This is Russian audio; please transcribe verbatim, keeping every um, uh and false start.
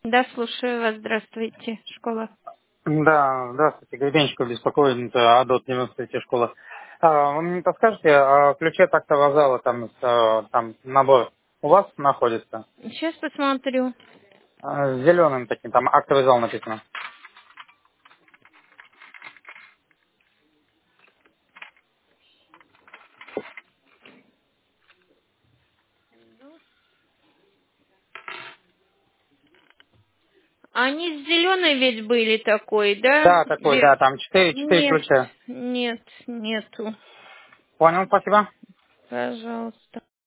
Да, слушаю вас. Здравствуйте, школа. Да, здравствуйте, Гребенщиков беспокоит, АДОТ девяносто третья школа. А, Вы мне подскажете, а в ключе тактового зала там, с, там набор у вас находится? Сейчас посмотрю. Зеленым таким, там актовый зал написано. Они с зеленой ведь были такой, да? Да, такой, Вверх. да, там четыре, четыре Нет, ключа. нет, нету. Понял, спасибо. Пожалуйста.